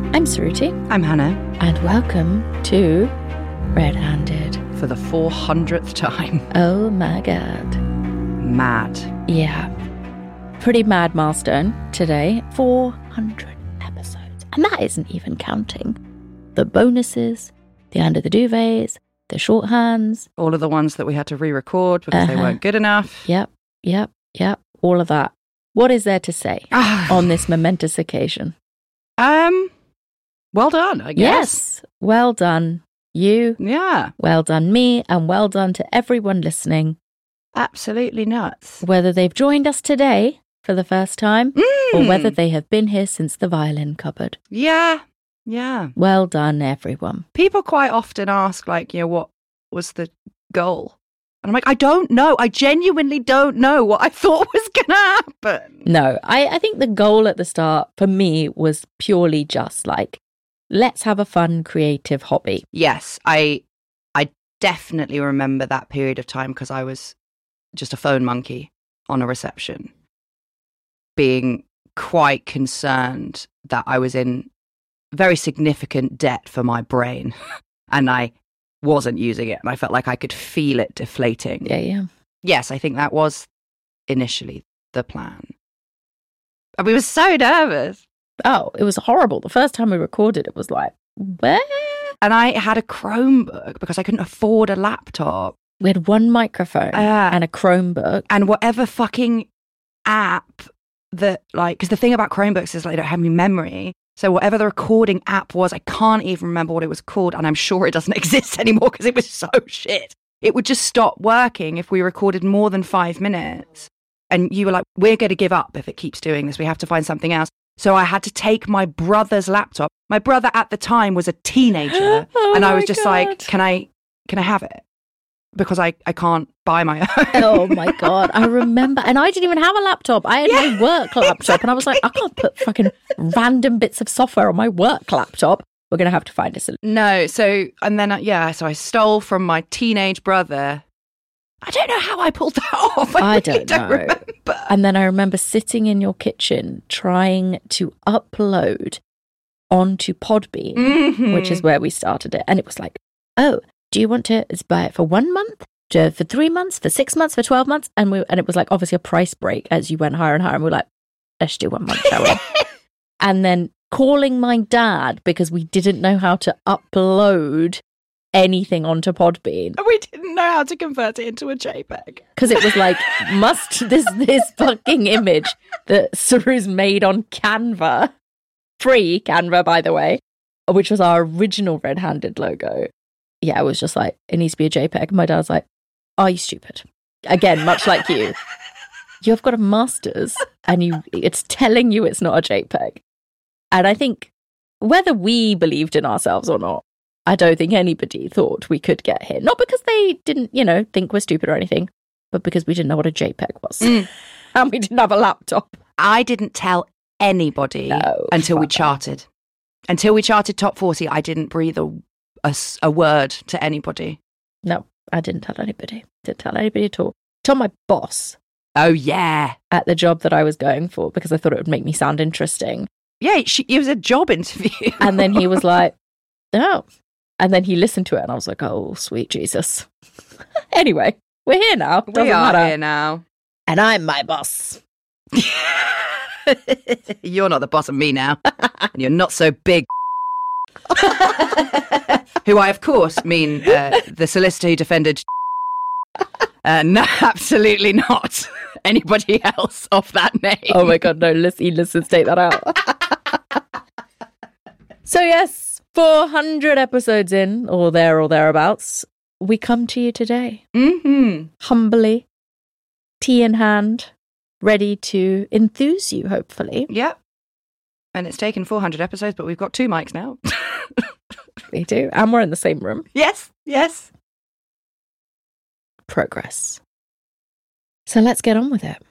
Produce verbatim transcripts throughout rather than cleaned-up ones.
I'm Suruthi. I'm Hannah. And welcome to Red-Handed. For the four hundredth time. Oh my god. Mad. Yeah. Pretty mad milestone today. four hundred episodes. And that isn't even counting the bonuses, the under the duvets, the shorthands. All of the ones that we had to re-record because Uh-huh. they weren't good enough. Yep, yep, yep. All of that. What is there to say on this momentous occasion? Um, well done, I guess. Yes. Well done, you. Yeah. Well done, me. And well done to everyone listening. Absolutely nuts. Whether they've joined us today for the first time Mm. or whether they have been here since the violin cupboard. Yeah. Yeah. Well done, everyone. People quite often ask, like, you know, what was the goal? And I'm like, I don't know. I genuinely don't know what I thought was going to happen. No, I, I think the goal at the start for me was purely just like, let's have a fun, creative hobby. Yes, I I definitely remember that period of time because I was just a phone monkey on a reception, being quite concerned that I was in very significant debt for my brain and I wasn't using it and I felt like I could feel it deflating. Yeah, yeah. Yes, I think that was initially the plan. And we were so nervous. Oh, it was horrible. The first time we recorded, it was like, where? And I had a Chromebook because I couldn't afford a laptop. We had one microphone Uh, and a Chromebook. And whatever fucking app that, like, because the thing about Chromebooks is like, they don't have any memory. So whatever the recording app was, I can't even remember what it was called. And I'm sure it doesn't exist anymore because it was so shit. It would just stop working if we recorded more than five minutes. And you were like, we're going to give up if it keeps doing this. We have to find something else. So I had to take my brother's laptop. My brother at the time was a teenager. Oh and I my was just God. like, can I, can I have it? Because I, I can't buy my own. Oh my God. I remember. And I didn't even have a laptop. I had Yeah, my work laptop. And I was like, I can't put fucking random bits of software on my work laptop. We're going to have to find a solution. No, so, and then, uh, yeah, so I stole from my teenage brother. I don't know how I pulled that off. I, I really don't know. remember. And then I remember sitting in your kitchen trying to upload onto Podbean, Mhm. which is where we started it. And it was like, oh, do you want to buy it for one month? To, for three months? For six months? For twelve months? And we and it was like obviously a price break as you went higher and higher. And we were like, let's do one month, shall we? And then calling my dad because we didn't know how to upload anything onto Podbean. We didn't know how to convert it into a JPEG. Because it was like, must this this fucking image that Suru's made on Canva, free Canva, by the way, which was our original Red-Handed logo. Yeah, it was just like, it needs to be a JPEG. My dad's like, are you stupid? Again, much like you. You've got a master's and you it's telling you it's not a JPEG. And I think whether we believed in ourselves or not, I don't think anybody thought we could get here. Not because they didn't, you know, think we're stupid or anything, but because we didn't know what a JPEG was. Mm. And we didn't have a laptop. I didn't tell anybody No, until we fuck that. charted. Until we charted top forty, I didn't breathe a, a s- a word to anybody. No, I didn't tell anybody. Didn't tell anybody at all. Told my boss Oh, yeah. at the job that I was going for because I thought it would make me sound interesting. Yeah, she, it was a job interview. And then he was like, oh. And then he listened to it and I was like, oh, sweet Jesus. Anyway, we're here now. Doesn't we are matter. here now. And I'm my boss. You're not the boss of me now. And you're not so big. Who I, of course, mean uh, the solicitor who defended. Uh, no, absolutely not. Anybody else of that name. Oh my God, no, listen, listen, take that out. So yes, four hundred episodes in, or there or thereabouts, we come to you today, Mm-hmm. humbly, tea in hand, ready to enthuse you, hopefully. Yep. And it's taken four hundred episodes, but we've got two mics now. We do, and we're in the same room. Yes, yes. Progress. So let's get on with it.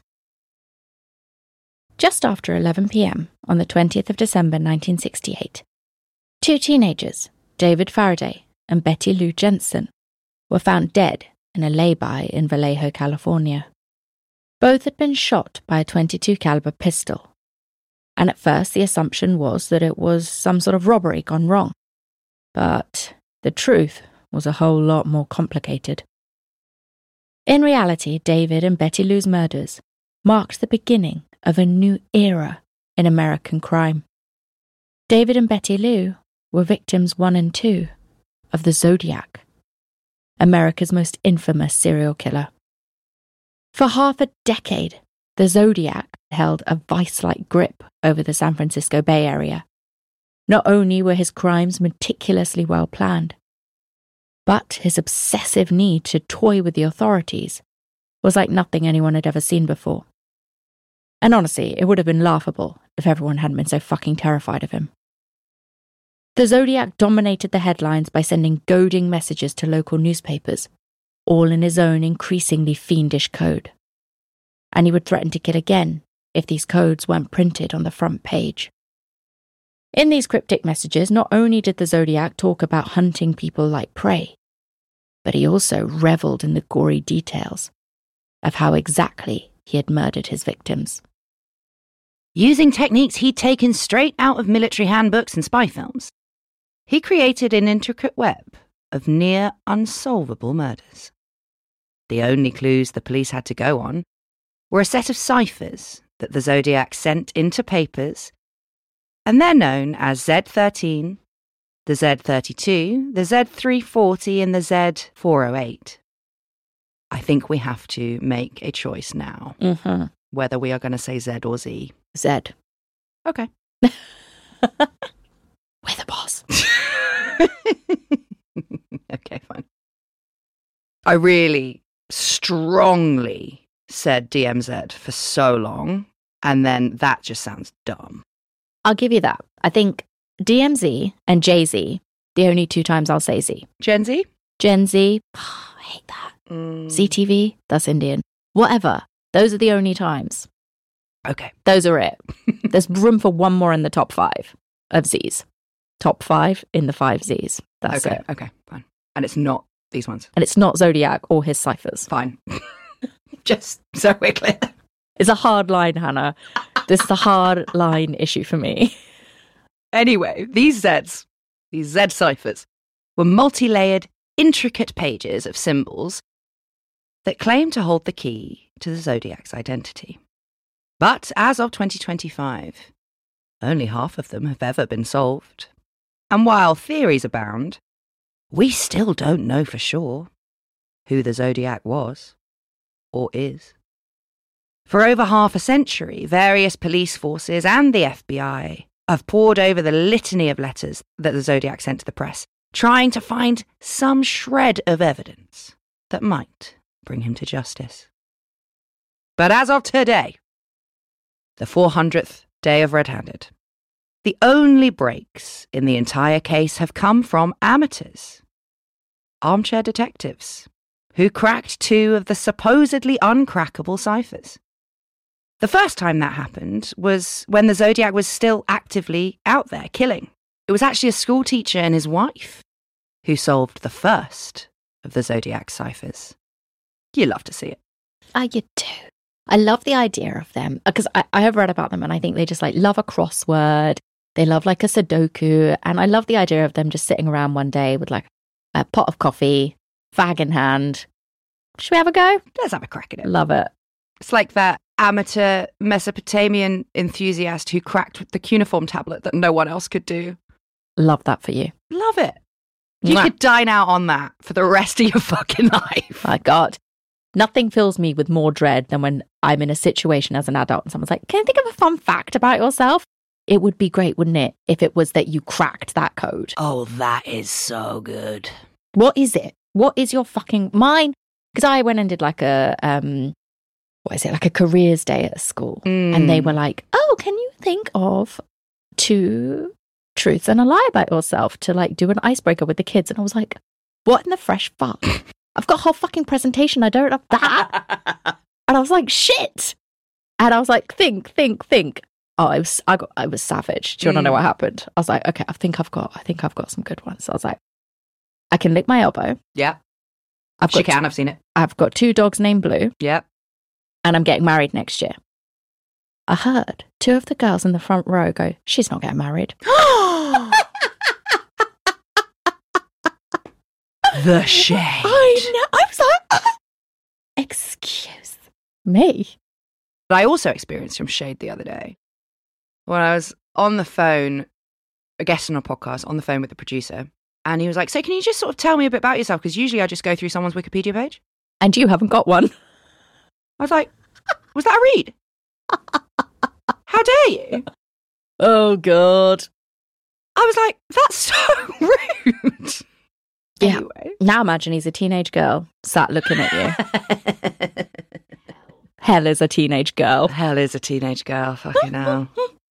Just after eleven p.m. on the twentieth of December nineteen sixty-eight, two teenagers, David Faraday and Betty Lou Jensen, were found dead in a lay-by in Vallejo, California. Both had been shot by a twenty-two caliber pistol. And at first, the assumption was that it was some sort of robbery gone wrong. But the truth was a whole lot more complicated. In reality, David and Betty Lou's murders marked the beginning of a new era in American crime. David and Betty Lou were victims one and two of the Zodiac, America's most infamous serial killer. For half a decade, the Zodiac held a vice-like grip over the San Francisco Bay Area. Not only were his crimes meticulously well planned, but his obsessive need to toy with the authorities was like nothing anyone had ever seen before. And honestly, it would have been laughable if everyone hadn't been so fucking terrified of him. The Zodiac dominated the headlines by sending goading messages to local newspapers, all in his own increasingly fiendish code. And he would threaten to kill again if these codes weren't printed on the front page. In these cryptic messages, not only did the Zodiac talk about hunting people like prey, but he also revelled in the gory details of how exactly he had murdered his victims. Using techniques he'd taken straight out of military handbooks and spy films, he created an intricate web of near unsolvable murders. The only clues the police had to go on were a set of ciphers that the Zodiac sent into papers, and they're known as Z thirteen, the Z thirty-two, the Z three forty, and the Z four oh eight. I think we have to make a choice now, Mm-hmm. whether we are going to say Z or Z. Z. Okay. We're the boss. Okay, fine. I really strongly said D M Z for so long, and then that just sounds dumb. I'll give you that. I think D M Z and Jay-Z, the only two times I'll say Z. Gen Z? Gen Z, oh, I hate that. Mm. Z T V, that's Indian. Whatever. Those are the only times. Okay. Those are it. There's room for one more in the top five of Zs. Top five in the five Zs. That's okay, it. okay, fine. And it's not these ones. And it's not Zodiac or his ciphers. Fine. Just so we're clear. It's a hard line, Hannah. This is a hard line issue for me. Anyway, these Zs, these Z ciphers, were multi-layered, intricate pages of symbols that claim to hold the key to the Zodiac's identity. But as of twenty twenty-five, only half of them have ever been solved. And while theories abound, we still don't know for sure who the Zodiac was or is. For over half a century, various police forces and the F B I have pored over the litany of letters that the Zodiac sent to the press, trying to find some shred of evidence that might bring him to justice. But as of today, the four hundredth day of Red Handed, the only breaks in the entire case have come from amateurs, armchair detectives, who cracked two of the supposedly uncrackable ciphers. The first time that happened was when the Zodiac was still actively out there killing. It was actually a school teacher and his wife who solved the first of the Zodiac ciphers. You love to see it. Ah, you do. I love the idea of them because I, I have read about them and I think they just like love a crossword. They love like a Sudoku. And I love the idea of them just sitting around one day with like a pot of coffee, fag in hand. Should we have a go? Let's have a crack at it. Love it. It's like that amateur Mesopotamian enthusiast who cracked the cuneiform tablet that no one else could do. Love that for you. Love it. You Mwah. could dine out on that for the rest of your fucking life. My God. Nothing fills me with more dread than when I'm in a situation as an adult and someone's like, can you think of a fun fact about yourself? It would be great, wouldn't it, if it was that you cracked that code? Oh, that is so good. What is it? What is your fucking mine? Because I went and did like a, um, what is it, like a careers day at school. Mm. And they were like, oh, can you think of two truths and a lie about yourself to like do an icebreaker with the kids? And I was like, what in the fresh fuck? I've got a whole fucking presentation. I don't have that. And I was like, shit. And I was like, think, think, think. Oh, I was, I got, I was savage. Do you want to know what happened? I was like, okay, I think I've got, I think I've got some good ones. So I was like, I can lick my elbow. Yeah. I've got She can, two, I've seen it. I've got two dogs named Blue. Yep. And I'm getting married next year. I heard two of the girls in the front row go, she's not getting married. The shade. I know. I was like, uh, excuse me. But I also experienced some shade the other day when I was on the phone, a guest on a podcast, on the phone with the producer. And he was like, so can you just sort of tell me a bit about yourself? Because usually I just go through someone's Wikipedia page. And you haven't got one. I was like, was that a read? How dare you? Oh, God. I was like, that's so rude. Yeah. Anyway. Now imagine he's a teenage girl sat looking at you. Hell is a teenage girl. Hell is a teenage girl. Fucking hell.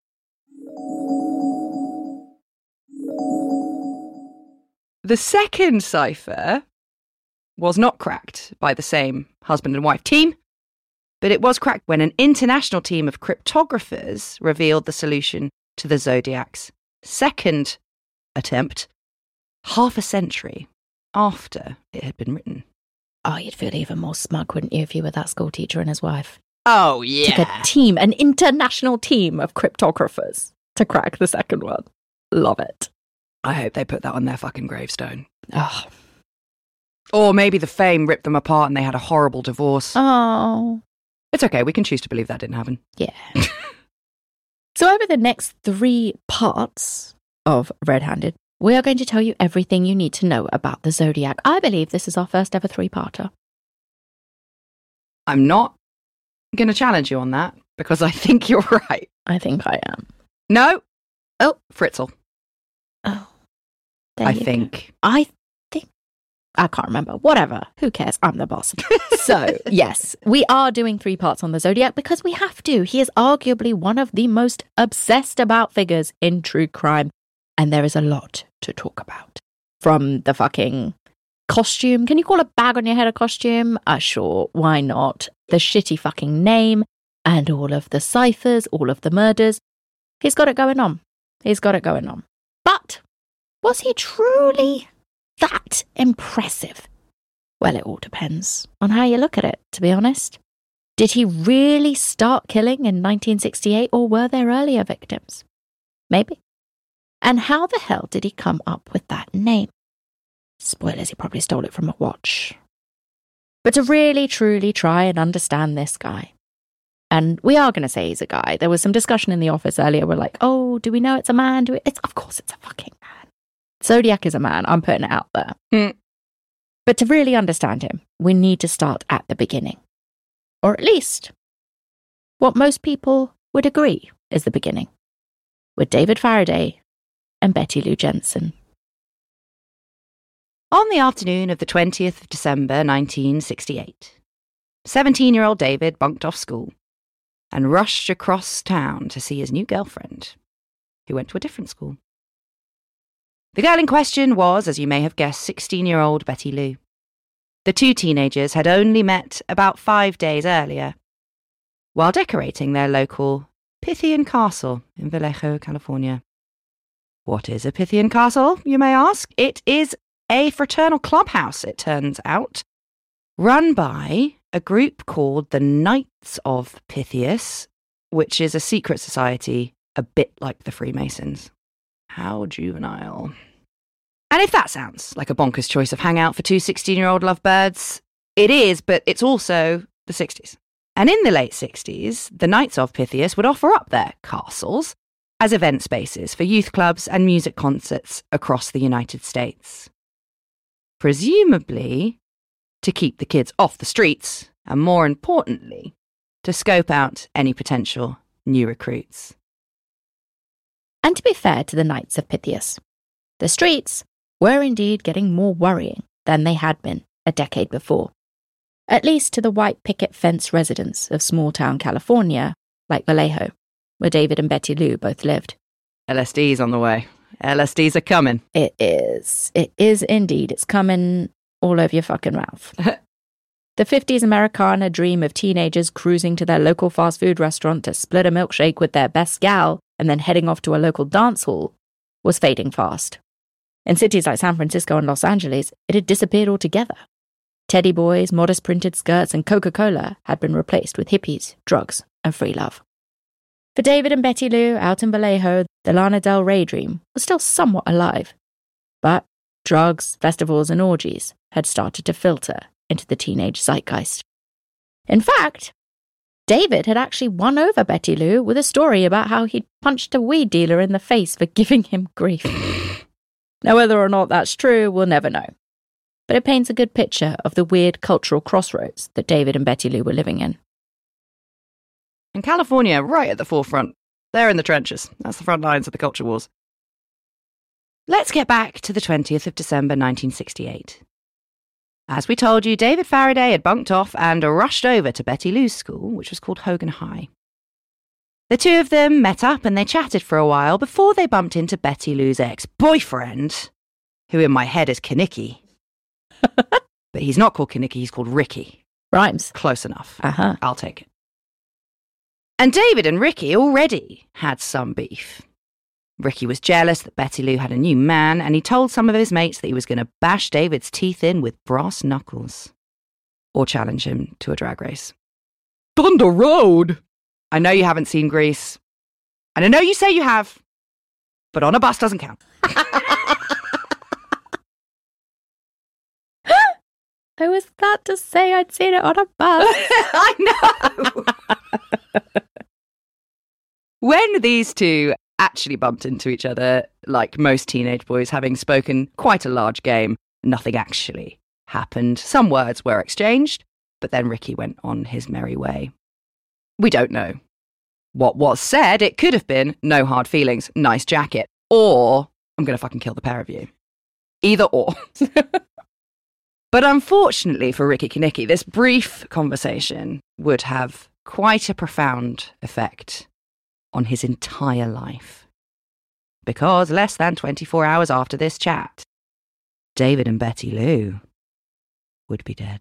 The second cipher was not cracked by the same husband and wife team, but it was cracked when an international team of cryptographers revealed the solution to the Zodiac's second attempt, half a century after it had been written. Oh, you'd feel even more smug, wouldn't you, if you were that school teacher and his wife? Oh, yeah. Took a team, an international team of cryptographers to crack the second one. Love it. I hope they put that on their fucking gravestone. Oh. Or maybe the fame ripped them apart and they had a horrible divorce. Oh. It's okay, we can choose to believe that didn't happen. Yeah. So over the next three parts of Red Handed, we are going to tell you everything you need to know about the Zodiac. I believe this is our first ever three-parter. I'm not going to challenge you on that because I think you're right. I think I am. No. Oh. Fritzl. Oh. There I you think. go. I think. I can't remember. Whatever. Who cares? I'm the boss. So, yes, we are doing three parts on the Zodiac because we have to. He is arguably one of the most obsessed about figures in true crime. And there is a lot to talk about. From the fucking costume. Can you call a bag on your head a costume? Uh, sure, why not? The shitty fucking name and all of the ciphers, all of the murders. He's got it going on. He's got it going on. But was he truly that impressive? Well, it all depends on how you look at it, to be honest. Did he really start killing in nineteen sixty-eight, or were there earlier victims? Maybe. And how the hell did he come up with that name? Spoilers, he probably stole it from a watch. But to really, truly try and understand this guy, and we are going to say he's a guy. There was some discussion in the office earlier. We're like, oh, do we know it's a man? Do we? It's, of course it's a fucking man. Zodiac is a man. I'm putting it out there. Mm. But to really understand him, we need to start at the beginning. Or at least what most people would agree is the beginning. With David Faraday and Betty Lou Jensen. On the afternoon of the twentieth of December nineteen sixty-eight, seventeen-year-old David bunked off school and rushed across town to see his new girlfriend, who went to a different school. The girl in question was, as you may have guessed, sixteen-year-old Betty Lou. The two teenagers had only met about five days earlier, while decorating their local Pythian Castle in Vallejo, California. What is a Pythian Castle, you may ask? It is a fraternal clubhouse, it turns out, run by a group called the Knights of Pythias, which is a secret society a bit like the Freemasons. How juvenile. And if that sounds like a bonkers choice of hangout for two sixteen-year-old lovebirds, it is, but it's also the sixties. And in the late sixties, the Knights of Pythias would offer up their castles as event spaces for youth clubs and music concerts across the United States. Presumably to keep the kids off the streets, and more importantly, to scope out any potential new recruits. And to be fair to the Knights of Pythias, the streets were indeed getting more worrying than they had been a decade before, at least to the white picket fence residents of small-town California, like Vallejo, where David and Betty Lou both lived. L S D's on the way. L S Ds are coming. It is. It is indeed. It's coming all over your fucking mouth. The fifties Americana dream of teenagers cruising to their local fast food restaurant to split a milkshake with their best gal and then heading off to a local dance hall was fading fast. In cities like San Francisco and Los Angeles, it had disappeared altogether. Teddy boys, modest printed skirts, and Coca-Cola had been replaced with hippies, drugs, and free love. For David and Betty Lou out in Vallejo, the Lana Del Rey dream was still somewhat alive. But drugs, festivals, and orgies had started to filter into the teenage zeitgeist. In fact, David had actually won over Betty Lou with a story about how he'd punched a weed dealer in the face for giving him grief. Now, whether or not that's true, we'll never know. But it paints a good picture of the weird cultural crossroads that David and Betty Lou were living in. And California, right at the forefront. They're in the trenches. That's the front lines of the culture wars. Let's get back to the twentieth of December nineteen sixty-eight. As we told you, David Faraday had bunked off and rushed over to Betty Lou's school, which was called Hogan High. The two of them met up and they chatted for a while before they bumped into Betty Lou's ex-boyfriend, who in my head is Kenickie. But he's not called Kenickie, he's called Ricky. Rhymes. Close enough. Uh-huh. I'll take it. And David and Ricky already had some beef. Ricky was jealous that Betty Lou had a new man, and he told some of his mates that he was going to bash David's teeth in with brass knuckles. Or challenge him to a drag race. Thunder Road! I know you haven't seen Grease. And I know you say you have, but on a bus doesn't count. I was glad to say I'd seen it on a bus. I know! When these two actually bumped into each other, like most teenage boys having spoken quite a large game, nothing actually happened. Some words were exchanged, but then Ricky went on his merry way. We don't know. What was said, it could have been, no hard feelings, nice jacket, or I'm going to fucking kill the pair of you. Either or. But unfortunately for Ricky Kenickie, this brief conversation would have quite a profound effect on his entire life. Because less than twenty-four hours after this chat, David and Betty Lou would be dead.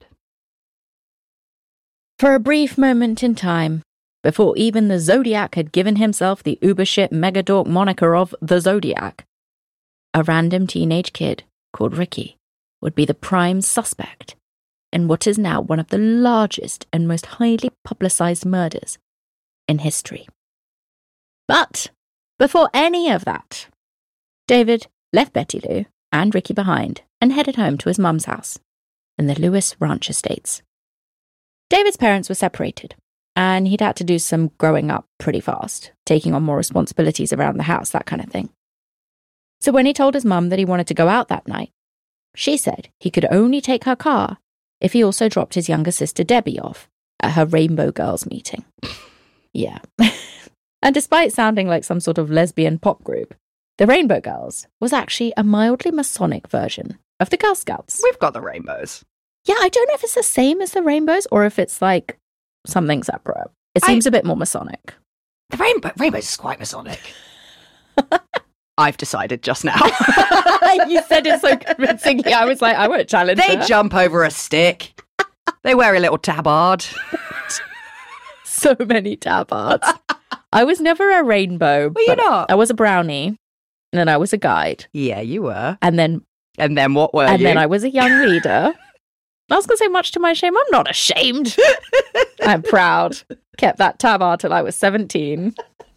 For a brief moment in time, before even the Zodiac had given himself the ubershit megadork moniker of the Zodiac, a random teenage kid called Ricky would be the prime suspect in what is now one of the largest and most highly publicised murders in history. But before any of that, David left Betty Lou and Ricky behind and headed home to his mum's house in the Lewis Ranch Estates. David's parents were separated, and he'd had to do some growing up pretty fast, taking on more responsibilities around the house, that kind of thing. So when he told his mum that he wanted to go out that night, she said he could only take her car if he also dropped his younger sister Debbie off at her Rainbow Girls meeting. Yeah. And despite sounding like some sort of lesbian pop group, the Rainbow Girls was actually a mildly Masonic version of the Girl Scouts. We've got the rainbows. Yeah, I don't know if it's the same as the rainbows or if it's like something separate. It seems I, a bit more Masonic. The rainbow rainbows is quite Masonic. I've decided just now. You said it so convincingly. I was like, I won't challenge They her. jump over a stick. They wear a little tabard. So many tabards. I was never a rainbow. Were you not? I was a brownie. And then I was a guide. Yeah, you were. And then... And then what were and you? And then I was a young leader. I was going to say, much to my shame, I'm not ashamed. I'm proud. Kept that tabard till I was seventeen.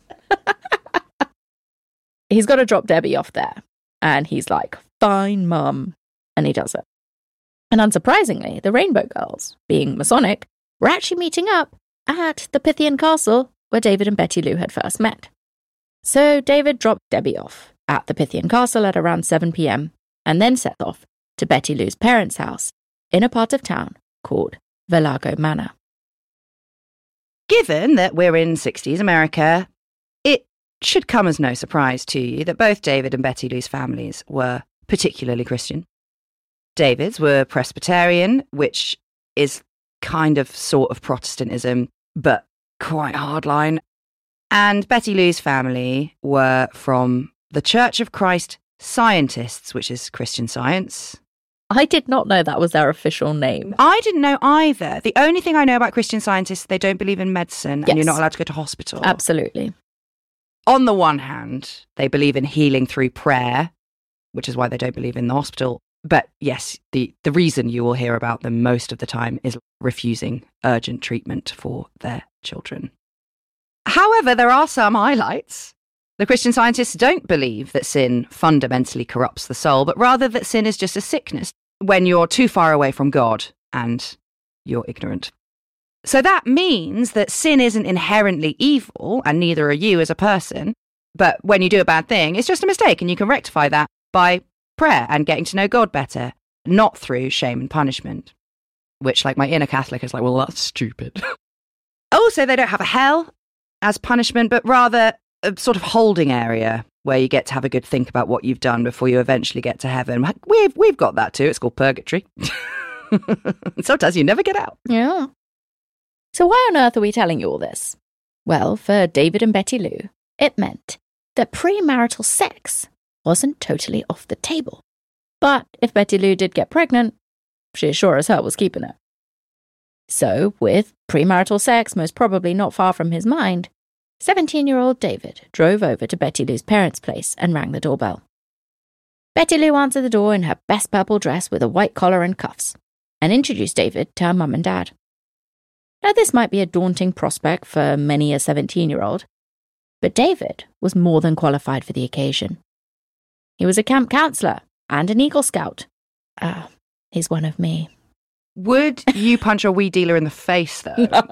He's got to drop Debbie off there. And he's like, fine, mum. And he does it. And unsurprisingly, the Rainbow Girls, being Masonic, were actually meeting up at the Pythian Castle where David and Betty Lou had first met. So David dropped Debbie off at the Pythian Castle at around seven p.m. and then set off to Betty Lou's parents' house in a part of town called Velago Manor. Given that we're in sixties America, it should come as no surprise to you that both David and Betty Lou's families were particularly Christian. David's were Presbyterian, which is kind of sort of Protestantism, but quite hardline. And Betty Lou's family were from the Church of Christ Scientists, which is Christian Science. I did not know that was their official name. I didn't know either. The only thing I know about Christian Scientists, they don't believe in medicine, yes. And you're not allowed to go to hospital. Absolutely. On the one hand, they believe in healing through prayer, which is why they don't believe in the hospital. But yes, the, the reason you will hear about them most of the time is refusing urgent treatment for their children. However, there are some highlights. The Christian Scientists don't believe that sin fundamentally corrupts the soul, but rather that sin is just a sickness when you're too far away from God and you're ignorant. So that means that sin isn't inherently evil, and neither are you as a person. But when you do a bad thing, it's just a mistake, and you can rectify that by prayer and getting to know God better, not through shame and punishment. Which, like, my inner Catholic is like, well, that's stupid. Also, they don't have a hell as punishment, but rather a sort of holding area where you get to have a good think about what you've done before you eventually get to heaven. We've, we've got that too. It's called purgatory. Sometimes you never get out. Yeah. So why on earth are we telling you all this? Well, for David and Betty Lou, it meant that premarital sex wasn't totally off the table. But if Betty Lou did get pregnant, she sure as hell was keeping it. So, with premarital sex most probably not far from his mind, seventeen-year-old David drove over to Betty Lou's parents' place and rang the doorbell. Betty Lou answered the door in her best purple dress with a white collar and cuffs, and introduced David to her mum and dad. Now, this might be a daunting prospect for many a seventeen-year-old, but David was more than qualified for the occasion. He was a camp counsellor and an Eagle Scout. Ah, uh, he's one of me. Would you punch a weed dealer in the face, though? No.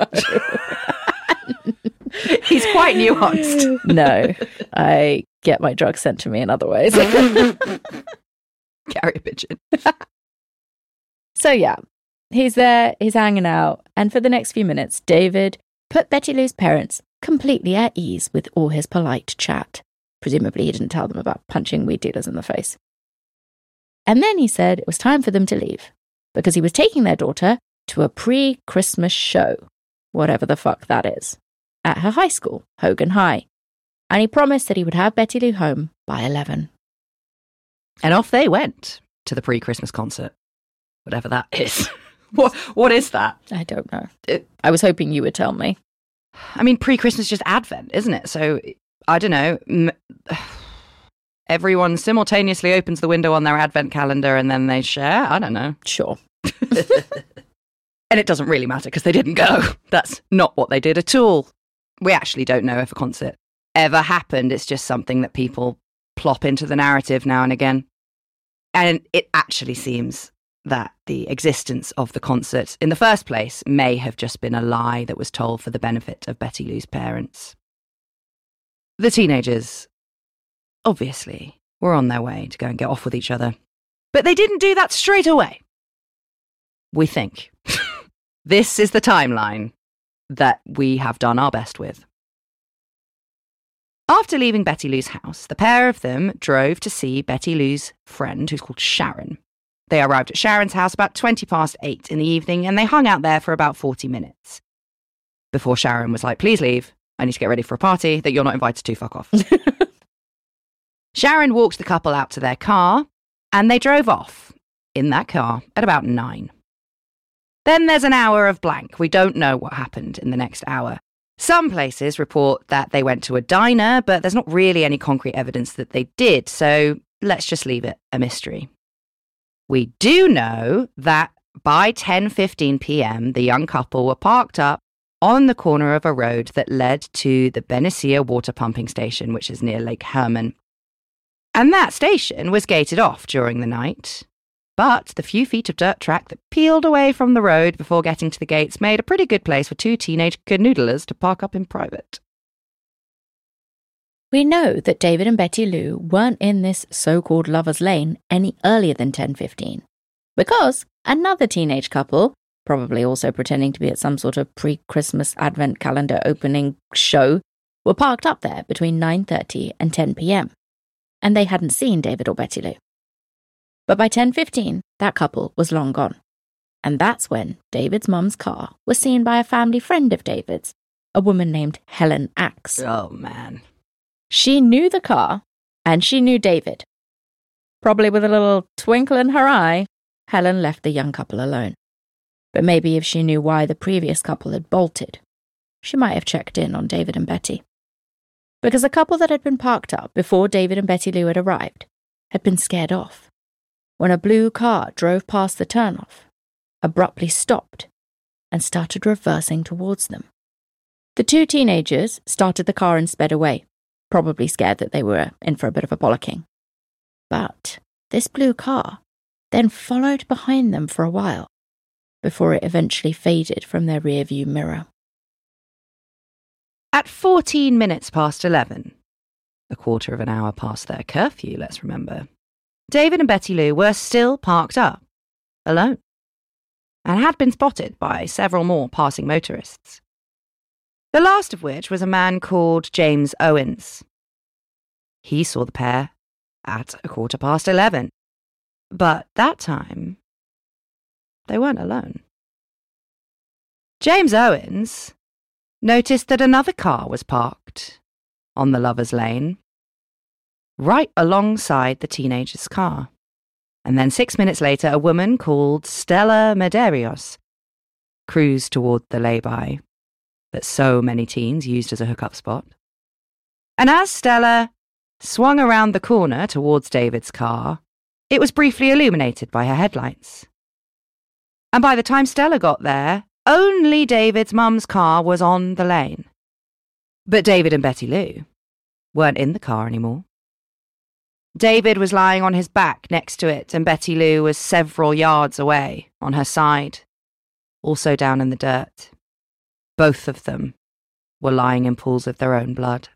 He's quite nuanced. No, I get my drugs sent to me in other ways. Carrier pigeon. So yeah, he's there, he's hanging out, and for the next few minutes, David put Betty Lou's parents completely at ease with all his polite chat. Presumably he didn't tell them about punching weed dealers in the face. And then he said it was time for them to leave, because he was taking their daughter to a pre-Christmas show, whatever the fuck that is, at her high school, Hogan High. And he promised that he would have Betty Lou home by eleven. And off they went to the pre-Christmas concert. Whatever that is. What What is that? I don't know. It, I was hoping you would tell me. I mean, pre-Christmas is just Advent, isn't it? So, I don't know. M- everyone simultaneously opens the window on their Advent calendar and then they share? I don't know. Sure. And it doesn't really matter because they didn't go. That's not what they did at all. We actually don't know if a concert ever happened. It's just something that people plop into the narrative now and again. And it actually seems that the existence of the concert in the first place may have just been a lie that was told for the benefit of Betty Lou's parents. The teenagers, obviously, were on their way to go and get off with each other. But they didn't do that straight away. We think. This is the timeline that we have done our best with. After leaving Betty Lou's house, the pair of them drove to see Betty Lou's friend, who's called Sharon. They arrived at Sharon's house about twenty past eight in the evening, and they hung out there for about forty minutes. Before Sharon was like, please leave. I need to get ready for a party that you're not invited to. Fuck off. Sharon walked the couple out to their car, and they drove off in that car at about nine. Then there's an hour of blank. We don't know what happened in the next hour. Some places report that they went to a diner, but there's not really any concrete evidence that they did, so let's just leave it a mystery. We do know that by ten fifteen p.m, the young couple were parked up on the corner of a road that led to the Benicia water pumping station, which is near Lake Herman. And that station was gated off during the night. But the few feet of dirt track that peeled away from the road before getting to the gates made a pretty good place for two teenage canoodlers to park up in private. We know that David and Betty Lou weren't in this so-called lover's lane any earlier than ten fifteen, because another teenage couple, probably also pretending to be at some sort of pre-Christmas advent calendar opening show, were parked up there between nine thirty and ten p.m, and they hadn't seen David or Betty Lou. But by ten fifteen, that couple was long gone. And that's when David's mum's car was seen by a family friend of David's, a woman named Helen Axe. Oh, man. She knew the car, and she knew David. Probably with a little twinkle in her eye, Helen left the young couple alone. But maybe if she knew why the previous couple had bolted, she might have checked in on David and Betty. Because the couple that had been parked up before David and Betty Lou had arrived had been scared off when a blue car drove past the turnoff, abruptly stopped, and started reversing towards them. The two teenagers started the car and sped away, probably scared that they were in for a bit of a bollocking. But this blue car then followed behind them for a while, before it eventually faded from their rearview mirror. At fourteen minutes past eleven, a quarter of an hour past their curfew, let's remember, David and Betty Lou were still parked up, alone, and had been spotted by several more passing motorists. The last of which was a man called James Owens. He saw the pair at a quarter past eleven, but that time they weren't alone. James Owens noticed that another car was parked on the lovers' lane, right alongside the teenager's car. And then six minutes later, a woman called Stella Medeiros cruised toward the lay-by that so many teens used as a hookup spot. And as Stella swung around the corner towards David's car, it was briefly illuminated by her headlights. And by the time Stella got there, only David's mum's car was on the lane. But David and Betty Lou weren't in the car anymore. David was lying on his back next to it, and Betty Lou was several yards away, on her side, also down in the dirt. Both of them were lying in pools of their own blood.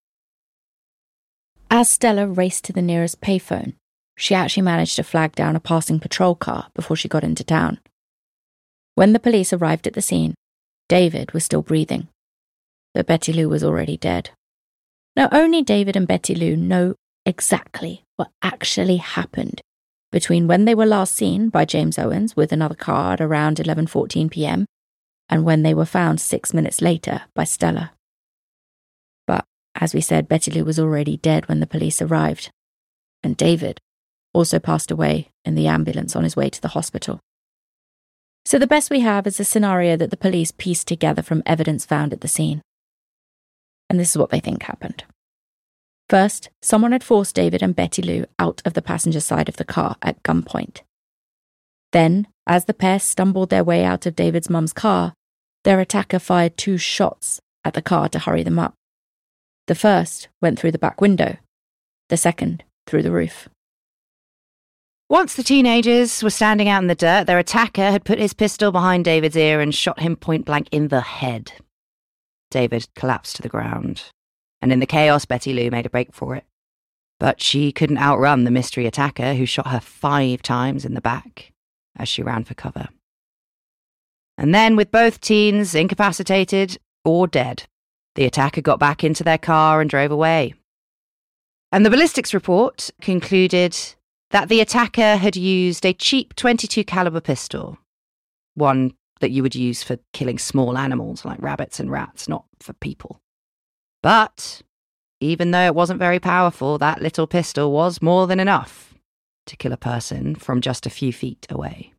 As Stella raced to the nearest payphone, she actually managed to flag down a passing patrol car before she got into town. When the police arrived at the scene, David was still breathing, but Betty Lou was already dead. Now, only David and Betty Lou know exactly what actually happened between when they were last seen by James Owens with another car at around eleven fourteen p.m. and when they were found six minutes later by Stella. But, as we said, Betty Lou was already dead when the police arrived, and David also passed away in the ambulance on his way to the hospital. So the best we have is a scenario that the police pieced together from evidence found at the scene. And this is what they think happened. First, someone had forced David and Betty Lou out of the passenger side of the car at gunpoint. Then, as the pair stumbled their way out of David's mum's car, their attacker fired two shots at the car to hurry them up. The first went through the back window, the second through the roof. Once the teenagers were standing out in the dirt, their attacker had put his pistol behind David's ear and shot him point-blank in the head. David collapsed to the ground, and in the chaos, Betty Lou made a break for it. But she couldn't outrun the mystery attacker who shot her five times in the back as she ran for cover. And then, with both teens incapacitated or dead, the attacker got back into their car and drove away. And the ballistics report concluded that the attacker had used a cheap twenty-two caliber pistol, one that you would use for killing small animals like rabbits and rats, not for people. But even though it wasn't very powerful, that little pistol was more than enough to kill a person from just a few feet away.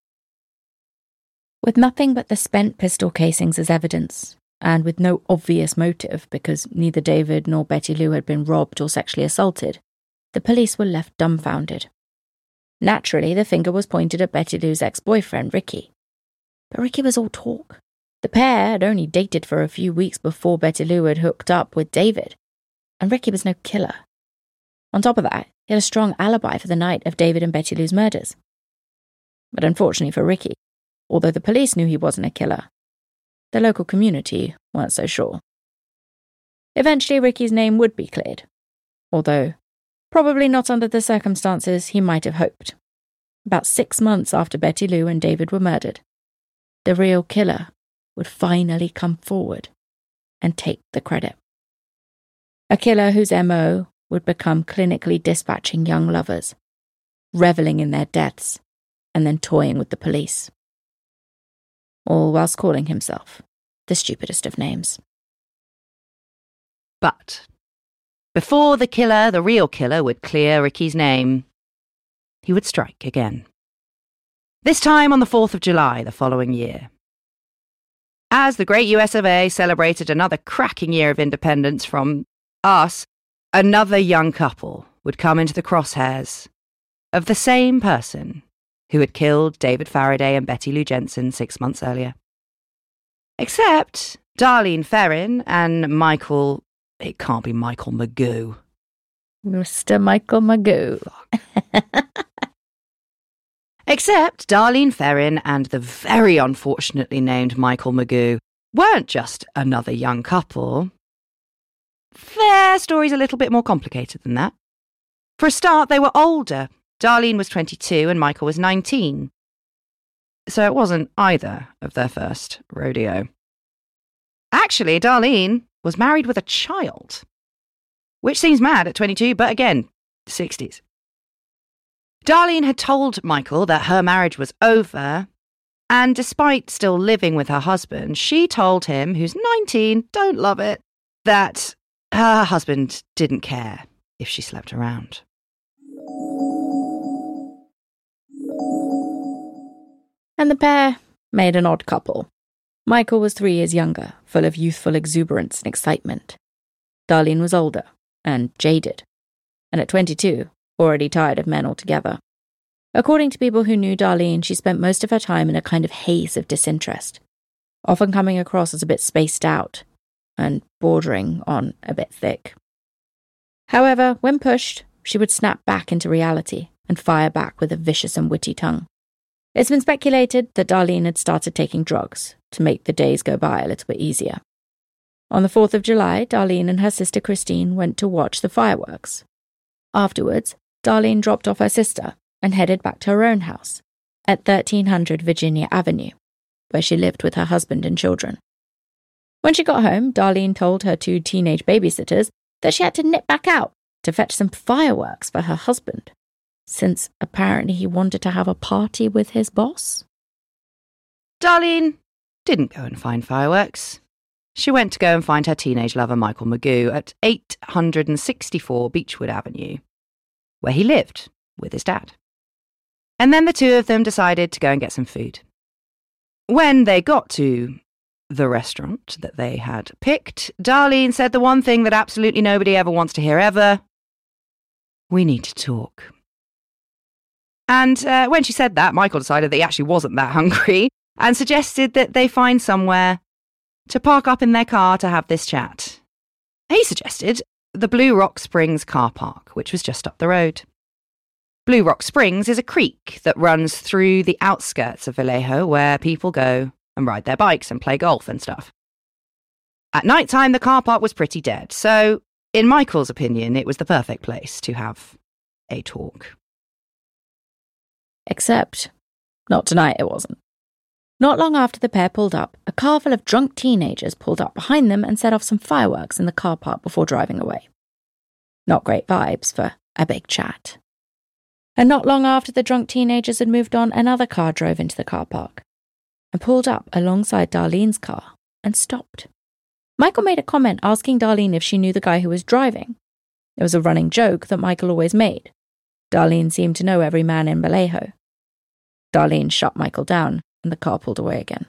With nothing but the spent pistol casings as evidence, and with no obvious motive because neither David nor Betty Lou had been robbed or sexually assaulted, the police were left dumbfounded. Naturally, the finger was pointed at Betty Lou's ex-boyfriend, Ricky. But Ricky was all talk. The pair had only dated for a few weeks before Betty Lou had hooked up with David, and Ricky was no killer. On top of that, he had a strong alibi for the night of David and Betty Lou's murders. But unfortunately for Ricky, although the police knew he wasn't a killer, the local community weren't so sure. Eventually, Ricky's name would be cleared, although probably not under the circumstances he might have hoped. About six months after Betty Lou and David were murdered, the real killer would finally come forward and take the credit. A killer whose M O would become clinically dispatching young lovers, reveling in their deaths, and then toying with the police. All whilst calling himself the stupidest of names. But before the killer, the real killer, would clear Ricky's name, he would strike again. This time on the fourth of July the following year. As the great U S of A celebrated another cracking year of independence from us, another young couple would come into the crosshairs of the same person who had killed David Faraday and Betty Lou Jensen six months earlier. Except Darlene Ferrin and Michael... It can't be Michael Magoo. Mister Michael Magoo. Except Darlene Ferrin and the very unfortunately named Michael Magoo weren't just another young couple. Their story's a little bit more complicated than that. For a start, they were older. Darlene was twenty-two and Michael was nineteen. So it wasn't either of their first rodeo. Actually, Darlene was married with a child, which seems mad at twenty-two, but again, the sixties. Darlene had told Michael that her marriage was over, and despite still living with her husband, she told him, who's nineteen, don't love it, that her husband didn't care if she slept around. And the pair made an odd couple. Michael was three years younger, full of youthful exuberance and excitement. Darlene was older and jaded, and at twenty-two, already tired of men altogether. According to people who knew Darlene, she spent most of her time in a kind of haze of disinterest, often coming across as a bit spaced out and bordering on a bit thick. However, when pushed, she would snap back into reality and fire back with a vicious and witty tongue. It's been speculated that Darlene had started taking drugs to make the days go by a little bit easier. On the fourth of July, Darlene and her sister Christine went to watch the fireworks. Afterwards, Darlene dropped off her sister and headed back to her own house at thirteen hundred Virginia Avenue, where she lived with her husband and children. When she got home, Darlene told her two teenage babysitters that she had to nip back out to fetch some fireworks for her husband, since apparently he wanted to have a party with his boss. Darlene didn't go and find fireworks. She went to go and find her teenage lover Michael Magoo at eight hundred sixty-four Beechwood Avenue, where he lived with his dad. And then the two of them decided to go and get some food. When they got to the restaurant that they had picked, Darlene said the one thing that absolutely nobody ever wants to hear ever: "We need to talk." And uh, when she said that, Michael decided that he actually wasn't that hungry and suggested that they find somewhere to park up in their car to have this chat. He suggested the Blue Rock Springs car park, which was just up the road. Blue Rock Springs is a creek that runs through the outskirts of Vallejo where people go and ride their bikes and play golf and stuff. At night time, the car park was pretty dead, so in Michael's opinion, it was the perfect place to have a talk. Except, not tonight it wasn't. Not long after the pair pulled up, a car full of drunk teenagers pulled up behind them and set off some fireworks in the car park before driving away. Not great vibes for a big chat. And not long after the drunk teenagers had moved on, another car drove into the car park and pulled up alongside Darlene's car and stopped. Michael made a comment asking Darlene if she knew the guy who was driving. It was a running joke that Michael always made. Darlene seemed to know every man in Vallejo. Darlene shut Michael down, and the car pulled away again.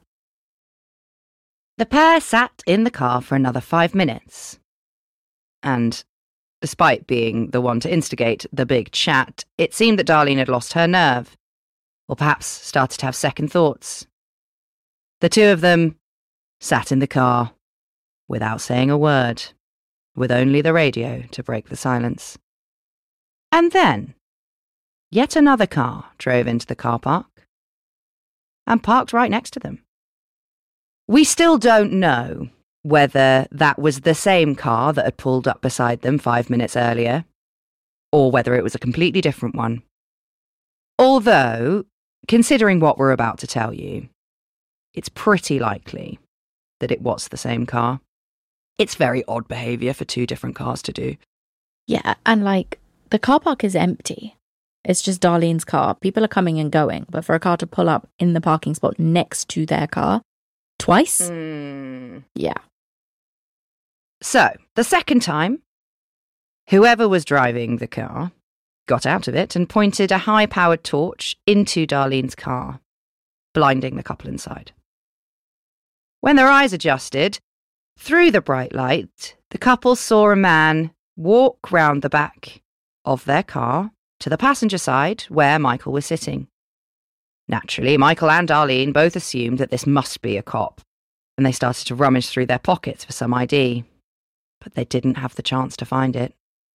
The pair sat in the car for another five minutes. And despite being the one to instigate the big chat, it seemed that Darlene had lost her nerve, or perhaps started to have second thoughts. The two of them sat in the car, without saying a word, with only the radio to break the silence. And then, yet another car drove into the car park and parked right next to them. We still don't know whether that was the same car that had pulled up beside them five minutes earlier, or whether it was a completely different one. Although, considering what we're about to tell you, it's pretty likely that it was the same car. It's very odd behaviour for two different cars to do. Yeah, and like, the car park is empty. It's just Darlene's car. People are coming and going, but for a car to pull up in the parking spot next to their car twice? Mm. Yeah. So, the second time, whoever was driving the car got out of it and pointed a high-powered torch into Darlene's car, blinding the couple inside. When their eyes adjusted, through the bright light, the couple saw a man walk round the back of their car to the passenger side where Michael was sitting. Naturally, Michael and Darlene both assumed that this must be a cop, and they started to rummage through their pockets for some I D, but they didn't have the chance to find it.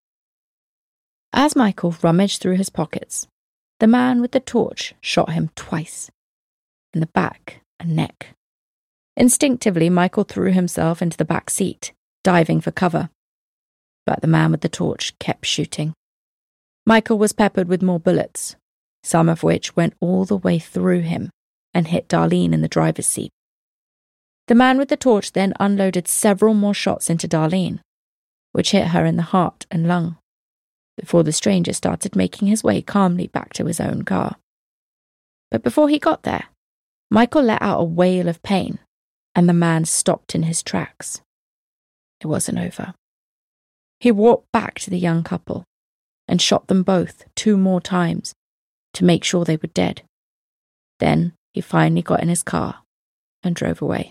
As Michael rummaged through his pockets, the man with the torch shot him twice, in the back and neck. Instinctively, Michael threw himself into the back seat, diving for cover. But the man with the torch kept shooting. Michael was peppered with more bullets, some of which went all the way through him and hit Darlene in the driver's seat. The man with the torch then unloaded several more shots into Darlene, which hit her in the heart and lung, before the stranger started making his way calmly back to his own car. But before he got there, Michael let out a wail of pain, and the man stopped in his tracks. It wasn't over. He walked back to the young couple and shot them both two more times to make sure they were dead. Then he finally got in his car and drove away.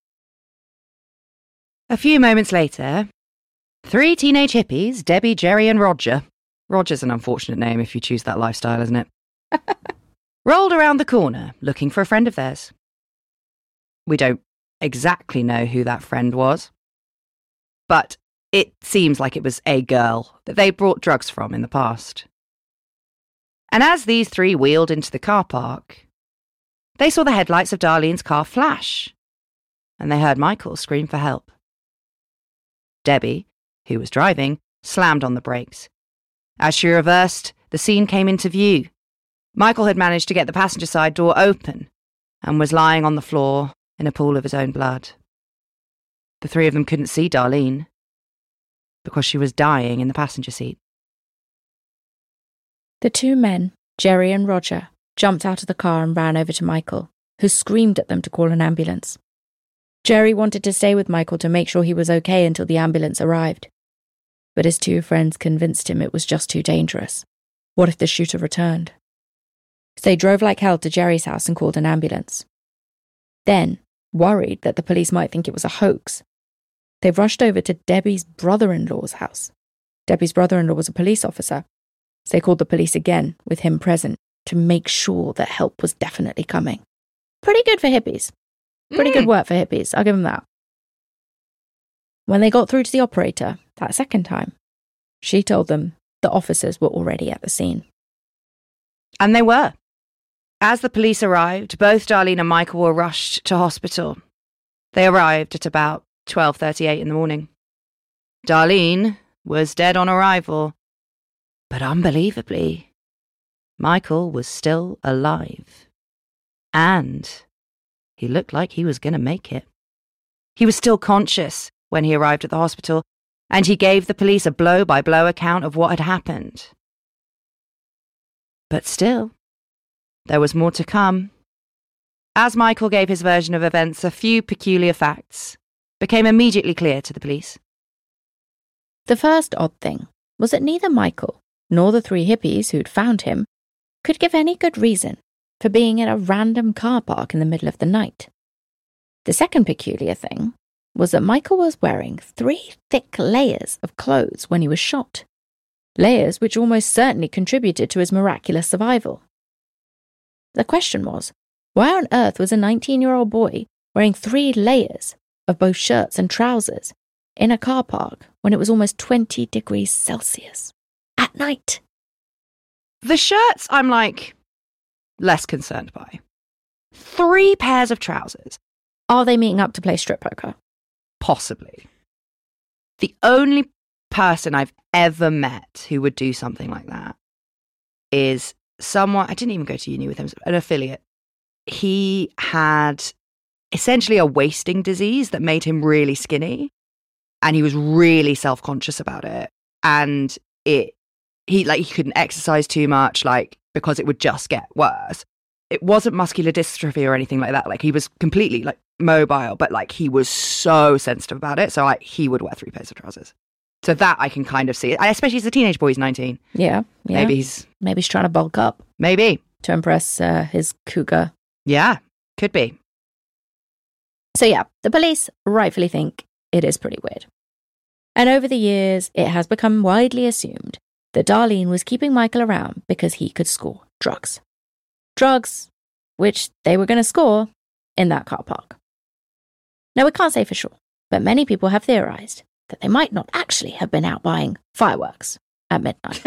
A few moments later, three teenage hippies, Debbie, Jerry and Roger, Roger's an unfortunate name if you choose that lifestyle, isn't it? Rolled around the corner looking for a friend of theirs. We don't exactly know who that friend was, but it seems like it was a girl that they brought drugs from in the past. And as these three wheeled into the car park, they saw the headlights of Darlene's car flash, and they heard Michael scream for help. Debbie, who was driving, slammed on the brakes. As she reversed, the scene came into view. Michael had managed to get the passenger side door open and was lying on the floor in a pool of his own blood. The three of them couldn't see Darlene because she was dying in the passenger seat. The two men, Jerry and Roger, jumped out of the car and ran over to Michael, who screamed at them to call an ambulance. Jerry wanted to stay with Michael to make sure he was okay until the ambulance arrived. But his two friends convinced him it was just too dangerous. What if the shooter returned? So they drove like hell to Jerry's house and called an ambulance. Then, worried that the police might think it was a hoax, they rushed over to Debbie's brother-in-law's house. Debbie's brother-in-law was a police officer, so they called the police again with him present to make sure that help was definitely coming. Pretty good for hippies. Pretty mm. good work for hippies, I'll give them that. When they got through to the operator, that second time, she told them the officers were already at the scene. And they were. As the police arrived, both Darlene and Michael were rushed to hospital. They arrived at about twelve thirty-eight in the morning. Darlene was dead on arrival, but unbelievably, Michael was still alive. And he looked like he was going to make it. He was still conscious when he arrived at the hospital, and he gave the police a blow-by-blow account of what had happened. But still, there was more to come. As Michael gave his version of events, a few peculiar facts became immediately clear to the police. The first odd thing was that neither Michael nor the three hippies who'd found him could give any good reason for being in a random car park in the middle of the night. The second peculiar thing was that Michael was wearing three thick layers of clothes when he was shot, layers which almost certainly contributed to his miraculous survival. The question was, why on earth was a nineteen-year-old boy wearing three layers of both shirts and trousers in a car park when it was almost twenty degrees Celsius at night? The shirts, I'm like, less concerned by. Three pairs of trousers. Are they meeting up to play strip poker? Possibly. The only person I've ever met who would do something like that is someone, I didn't even go to uni with him, an affiliate. He had essentially a wasting disease that made him really skinny, and he was really self-conscious about it. And it, he like he couldn't exercise too much, like, because it would just get worse. It wasn't muscular dystrophy or anything like that. Like, he was completely like mobile, but like he was so sensitive about it. So like he would wear three pairs of trousers. So that I can kind of see it. Especially as a teenage boy, he's nineteen. Yeah, yeah. Maybe he's maybe he's trying to bulk up. Maybe to impress uh, his cougar. Yeah, could be. So yeah, the police rightfully think it is pretty weird. And over the years, it has become widely assumed that Darlene was keeping Michael around because he could score drugs. Drugs, which they were going to score in that car park. Now, we can't say for sure, but many people have theorised that they might not actually have been out buying fireworks at midnight.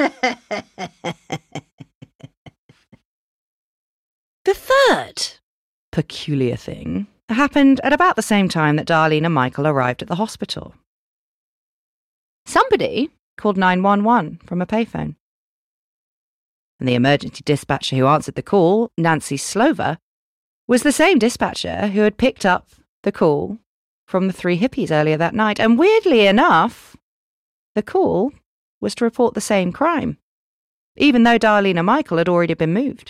The third peculiar thing happened at about the same time that Darlene and Michael arrived at the hospital. Somebody called nine one one from a payphone. And the emergency dispatcher who answered the call, Nancy Slover, was the same dispatcher who had picked up the call from the three hippies earlier that night. And weirdly enough, the call was to report the same crime, even though Darlene and Michael had already been moved.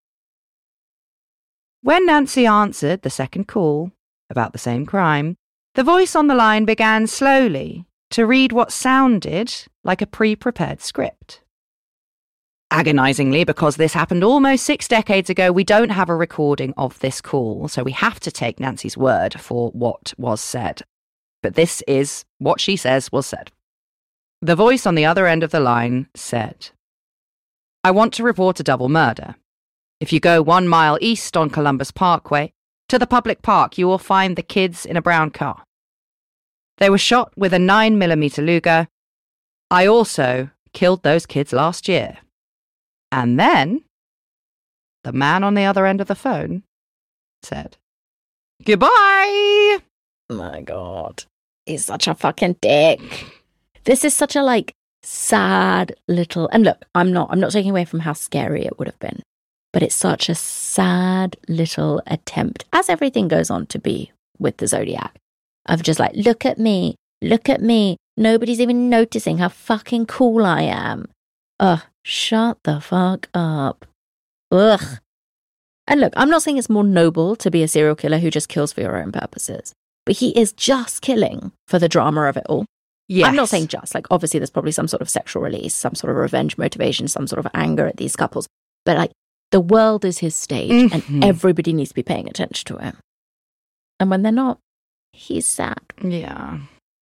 When Nancy answered the second call about the same crime, the voice on the line began slowly to read what sounded like a pre-prepared script. Agonizingly, because this happened almost six decades ago, we don't have a recording of this call, so we have to take Nancy's word for what was said. But this is what she says was said. The voice on the other end of the line said, "I want to report a double murder. If you go one mile east on Columbus Parkway to the public park, you will find the kids in a brown car. They were shot with a nine millimeter Luger. I also killed those kids last year." And then the man on the other end of the phone said, "Goodbye." My God. He's such a fucking dick. This is such a, like, sad little... And look, I'm not, I'm not taking away from how scary it would have been. But it's such a sad little attempt, as everything goes on to be with the Zodiac, of just like, look at me, look at me. Nobody's even noticing how fucking cool I am. Ugh, shut the fuck up. Ugh. And look, I'm not saying it's more noble to be a serial killer who just kills for your own purposes, but he is just killing for the drama of it all. Yes. I'm not saying just, like, obviously there's probably some sort of sexual release, some sort of revenge motivation, some sort of anger at these couples, but like, the world is his stage, mm-hmm. and everybody needs to be paying attention to him. And when they're not, he's sad. Yeah.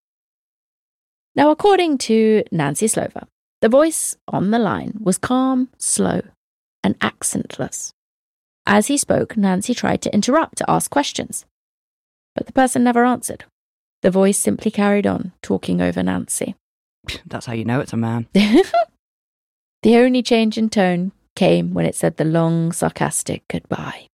Now, according to Nancy Slover, the voice on the line was calm, slow, and accentless. As he spoke, Nancy tried to interrupt to ask questions, but the person never answered. The voice simply carried on, talking over Nancy. That's how you know it's a man. The only change in tone came when it said the long, sarcastic goodbye.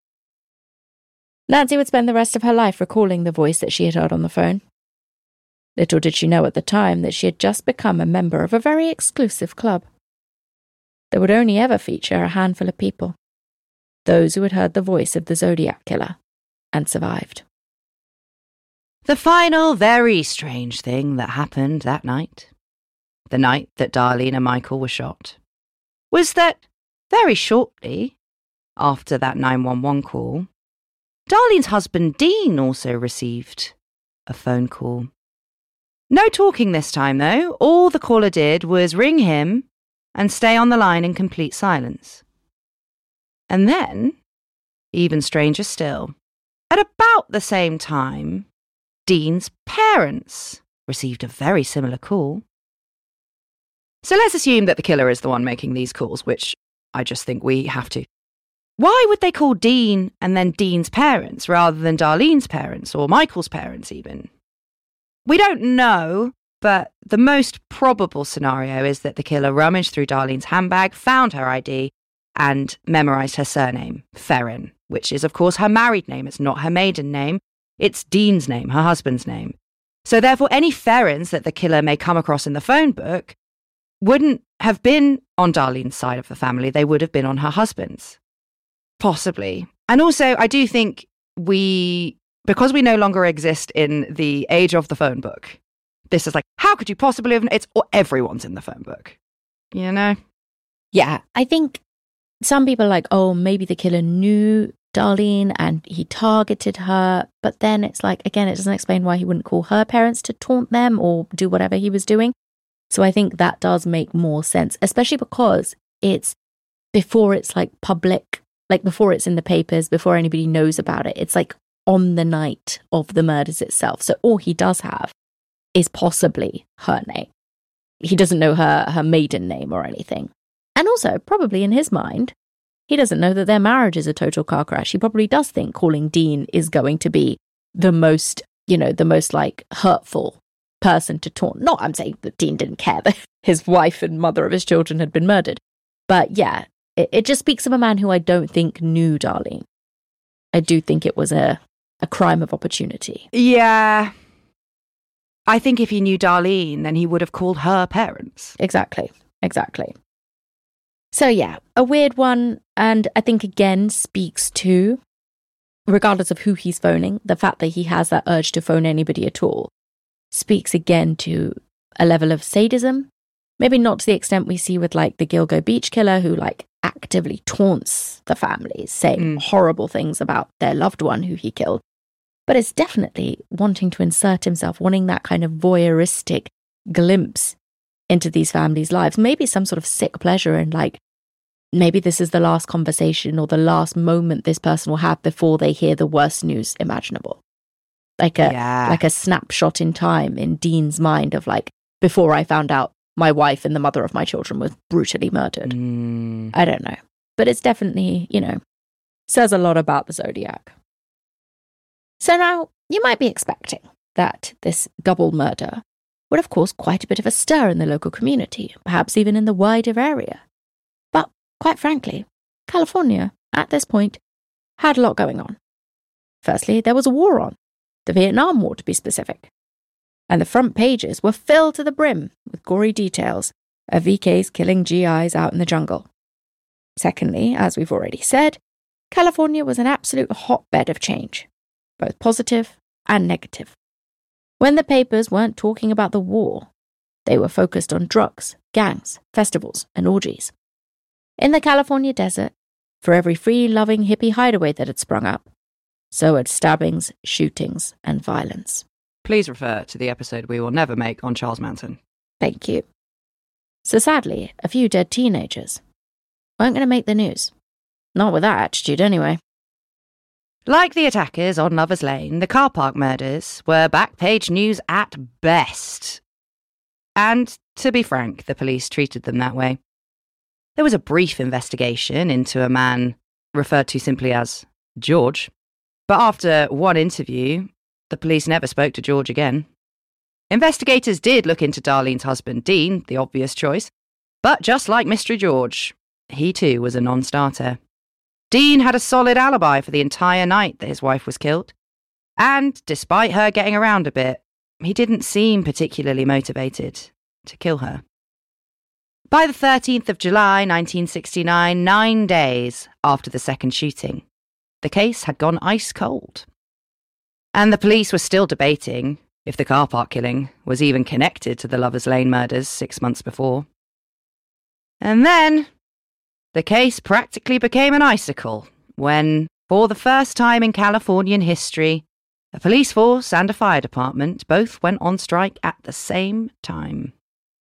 Nancy would spend the rest of her life recalling the voice that she had heard on the phone. Little did she know at the time that she had just become a member of a very exclusive club that would only ever feature a handful of people, those who had heard the voice of the Zodiac Killer and survived. The final very strange thing that happened that night, the night that Darlene and Michael were shot, was that very shortly after that nine one one call, Darlene's husband Dean also received a phone call. No talking this time, though. All the caller did was ring him and stay on the line in complete silence. And then, even stranger still, at about the same time, Dean's parents received a very similar call. So let's assume that the killer is the one making these calls, which I just think we have to. Why would they call Dean and then Dean's parents rather than Darlene's parents or Michael's parents even? We don't know, but the most probable scenario is that the killer rummaged through Darlene's handbag, found her I D, and memorised her surname, Ferrin, which is, of course, her married name. It's not her maiden name. It's Dean's name, her husband's name. So therefore, any Ferrins that the killer may come across in the phone book wouldn't have been on Darlene's side of the family. They would have been on her husband's. Possibly. And also, I do think we, because we no longer exist in the age of the phone book, this is like, how could you possibly have, it's, or everyone's in the phone book, you know? Yeah, I think some people are like, oh, maybe the killer knew Darlene and he targeted her. But then it's like, again, it doesn't explain why he wouldn't call her parents to taunt them or do whatever he was doing. So I think that does make more sense, especially because it's before it's like public, like before it's in the papers, before anybody knows about it. It's like on the night of the murders itself. So all he does have is possibly her name. He doesn't know her, her maiden name or anything. And also, probably in his mind, he doesn't know that their marriage is a total car crash. He probably does think calling Dean is going to be the most you know, the most like hurtful person to taunt. Not, I'm saying that Dean didn't care that his wife and mother of his children had been murdered. But yeah, it, it just speaks of a man who I don't think knew Darlene. I do think it was a, a crime of opportunity. Yeah. I think if he knew Darlene, then he would have called her parents. Exactly. Exactly. So yeah, a weird one, and I think again speaks to, regardless of who he's phoning, the fact that he has that urge to phone anybody at all speaks again to a level of sadism. Maybe not to the extent we see with like the Gilgo Beach killer, who like actively taunts the families, saying mm. horrible things about their loved one who he killed. But it's definitely wanting to insert himself, wanting that kind of voyeuristic glimpse into these families' lives. Maybe some sort of sick pleasure in like, maybe this is the last conversation or the last moment this person will have before they hear the worst news imaginable. Like a yeah. like a snapshot in time in Dean's mind of like, before I found out my wife and the mother of my children was brutally murdered. Mm. I don't know. But it's definitely, you know, says a lot about the Zodiac. So now, you might be expecting that this double murder would have caused quite a bit of a stir in the local community, perhaps even in the wider area. But, quite frankly, California, at this point, had a lot going on. Firstly, there was a war on, the Vietnam War to be specific. And the front pages were filled to the brim with gory details of V Ks killing G Is out in the jungle. Secondly, as we've already said, California was an absolute hotbed of change, both positive and negative. When the papers weren't talking about the war, they were focused on drugs, gangs, festivals, and orgies. In the California desert, for every free-loving hippie hideaway that had sprung up, so had stabbings, shootings, and violence. Please refer to the episode we will never make on Charles Manson. Thank you. So sadly, a few dead teenagers weren't going to make the news. Not with that attitude, anyway. Like the attackers on Lover's Lane, the car park murders were back-page news at best. And, to be frank, the police treated them that way. There was a brief investigation into a man referred to simply as George, but after one interview, the police never spoke to George again. Investigators did look into Darlene's husband, Dean, the obvious choice, but just like Mystery George, he too was a non-starter. Dean had a solid alibi for the entire night that his wife was killed, and despite her getting around a bit, he didn't seem particularly motivated to kill her. By the thirteenth of July nineteen sixty-nine, nine days after the second shooting, the case had gone ice cold. And the police were still debating if the car park killing was even connected to the Lover's Lane murders six months before. And then, the case practically became an icicle when, for the first time in Californian history, a police force and a fire department both went on strike at the same time.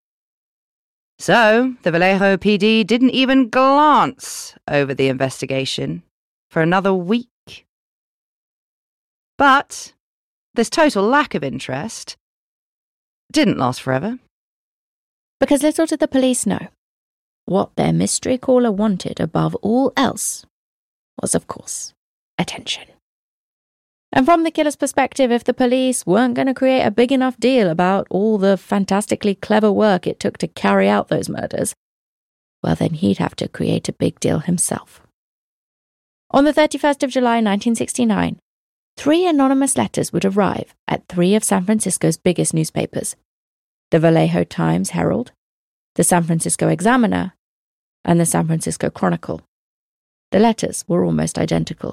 So, the Vallejo P D didn't even glance over the investigation for another week. But this total lack of interest didn't last forever. Because little did the police know, what their mystery caller wanted above all else was, of course, attention. And from the killer's perspective, if the police weren't going to create a big enough deal about all the fantastically clever work it took to carry out those murders, well then he'd have to create a big deal himself. On the thirty-first of July nineteen sixty-nine, three anonymous letters would arrive at three of San Francisco's biggest newspapers, the Vallejo Times-Herald, the San Francisco Examiner, and the San Francisco Chronicle. The letters were almost identical.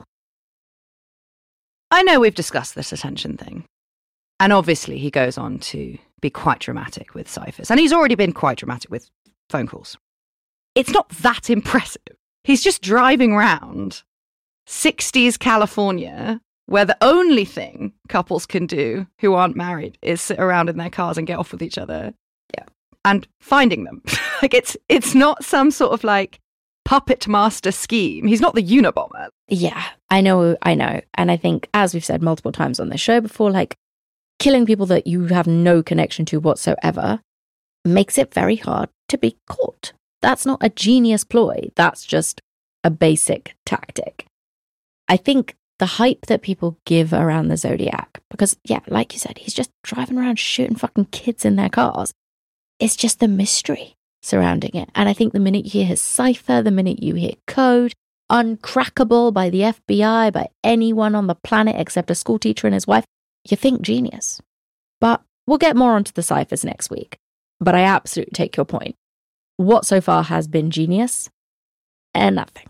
I know we've discussed this attention thing, and obviously he goes on to be quite dramatic with ciphers, and he's already been quite dramatic with phone calls. It's not that impressive. He's just driving around sixties California, where the only thing couples can do who aren't married is sit around in their cars and get off with each other. Yeah. And finding them. like it's it's not some sort of like puppet master scheme. He's not the Unabomber. Yeah, I know, I know. And I think, as we've said multiple times on this show before, like, killing people that you have no connection to whatsoever makes it very hard to be caught. That's not a genius ploy. That's just a basic tactic. I think the hype that people give around the Zodiac, because, yeah, like you said, he's just driving around shooting fucking kids in their cars. It's just the mystery surrounding it. And I think the minute you hear his cipher, the minute you hear code, uncrackable by the F B I, by anyone on the planet except a schoolteacher and his wife, you think genius. But we'll get more onto the ciphers next week. But I absolutely take your point. What so far has been genius? And nothing.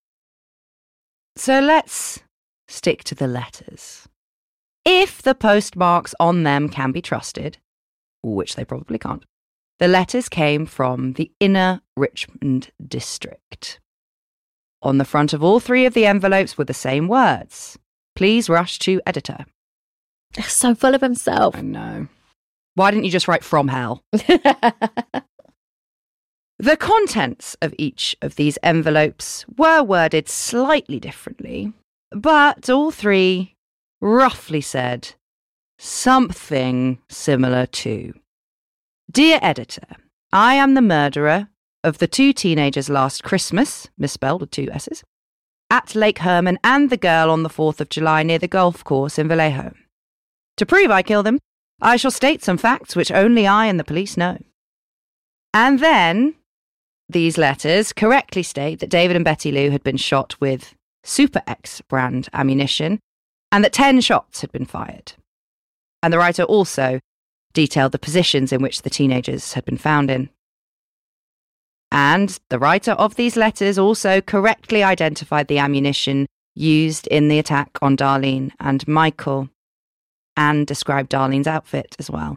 So let's stick to the letters. If the postmarks on them can be trusted, which they probably can't, the letters came from the inner Richmond district. On the front of all three of the envelopes were the same words. Please rush to editor. So full of himself. I know. Why didn't you just write from hell? The contents of each of these envelopes were worded slightly differently, but all three roughly said something similar to, Dear Editor, I am the murderer of the two teenagers last Christmas, misspelled with two S's, at Lake Herman, and the girl on the fourth of July near the golf course in Vallejo. To prove I killed them, I shall state some facts which only I and the police know. And then these letters correctly state that David and Betty Lou had been shot with Super X brand ammunition and that ten shots had been fired. And the writer also detailed the positions in which the teenagers had been found in. And the writer of these letters also correctly identified the ammunition used in the attack on Darlene and Michael, and described Darlene's outfit as well.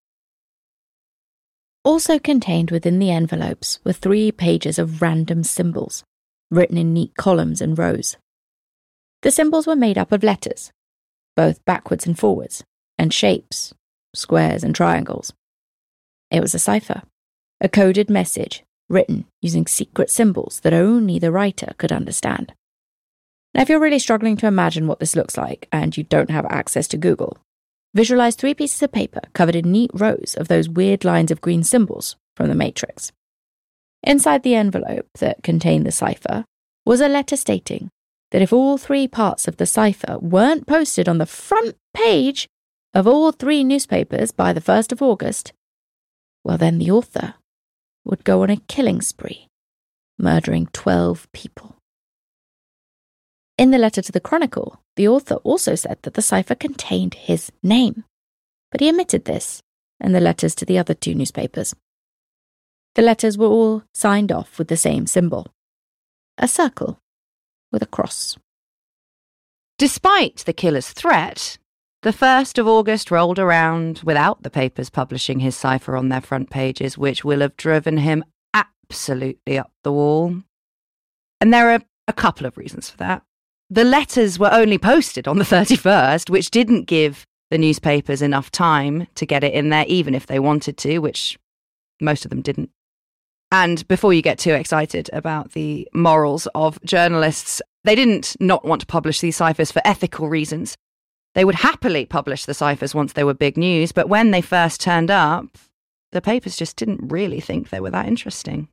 Also contained within the envelopes were three pages of random symbols, written in neat columns and rows. The symbols were made up of letters, both backwards and forwards, and shapes, squares and triangles. It was a cipher, a coded message written using secret symbols that only the writer could understand. Now, if you're really struggling to imagine what this looks like and you don't have access to Google, visualize three pieces of paper covered in neat rows of those weird lines of green symbols from the Matrix. Inside the envelope that contained the cipher was a letter stating that if all three parts of the cipher weren't posted on the front page of all three newspapers by the first of August, well then the author would go on a killing spree, murdering twelve people. In the letter to the Chronicle, the author also said that the cipher contained his name, but he omitted this in the letters to the other two newspapers. The letters were all signed off with the same symbol, a circle with a cross. Despite the killer's threat, the first of August rolled around without the papers publishing his cipher on their front pages, which will have driven him absolutely up the wall. And there are a couple of reasons for that. The letters were only posted on the thirty-first, which didn't give the newspapers enough time to get it in there, even if they wanted to, which most of them didn't. And before you get too excited about the morals of journalists, they didn't not want to publish these ciphers for ethical reasons. They would happily publish the ciphers once they were big news, but when they first turned up, the papers just didn't really think they were that interesting.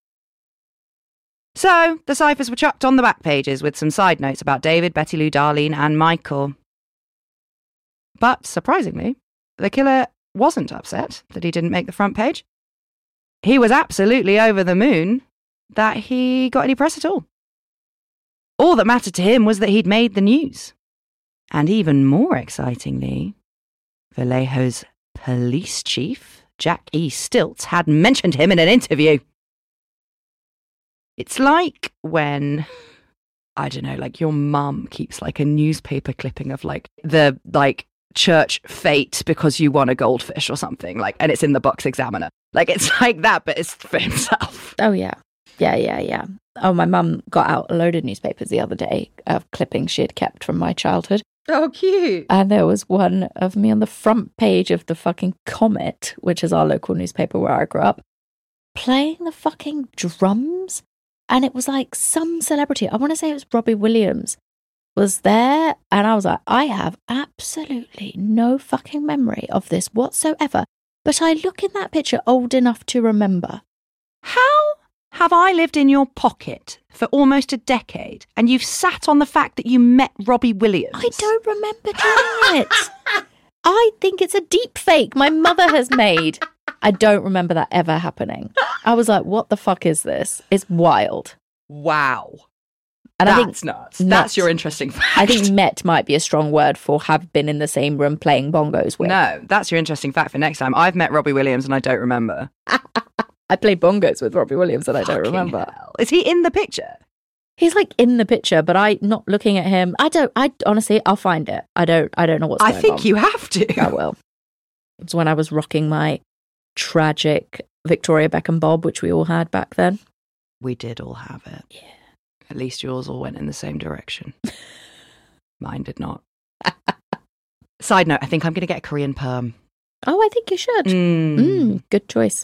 So, the ciphers were chucked on the back pages with some side notes about David, Betty Lou, Darlene and Michael. But, surprisingly, the killer wasn't upset that he didn't make the front page. He was absolutely over the moon that he got any press at all. All that mattered to him was that he'd made the news. And even more excitingly, Vallejo's police chief, Jack E. Stilts, had mentioned him in an interview. It's like when, I don't know, like your mum keeps like a newspaper clipping of like the like church fete because you won a goldfish or something, like, and it's in the Bucks Examiner. Like it's like that, but it's for himself. Oh yeah, yeah, yeah, yeah. Oh, my mum got out a load of newspapers the other day of clippings she had kept from my childhood. Oh, cute. And there was one of me on the front page of the fucking Comet, which is our local newspaper where I grew up, playing the fucking drums. And it was like some celebrity, I want to say it was Robbie Williams, was there. And I was like, I have absolutely no fucking memory of this whatsoever. But I look in that picture old enough to remember. How have I lived in your pocket for almost a decade and you've sat on the fact that you met Robbie Williams? I don't remember doing it. I think it's a deep fake my mother has made. I don't remember that ever happening. I was like, what the fuck is this? It's wild. Wow. And That's I think nuts. nuts. That's your interesting fact. I think met might be a strong word for have been in the same room playing bongos with. No, that's your interesting fact for next time. I've met Robbie Williams and I don't remember. I played bongos with Robbie Williams and I don't Fucking remember. hell. Is he in the picture? He's like in the picture, but I not looking at him. I don't. I honestly, I'll find it. I don't. I don't know what's I going think on. you have to. I will. It's when I was rocking my tragic Victoria Beckham bob, which we all had back then. We did all have it. Yeah. At least yours all went in the same direction. Mine did not. Side note, I think I'm going to get a Korean perm. Oh, I think you should. Mm. Mm, good choice.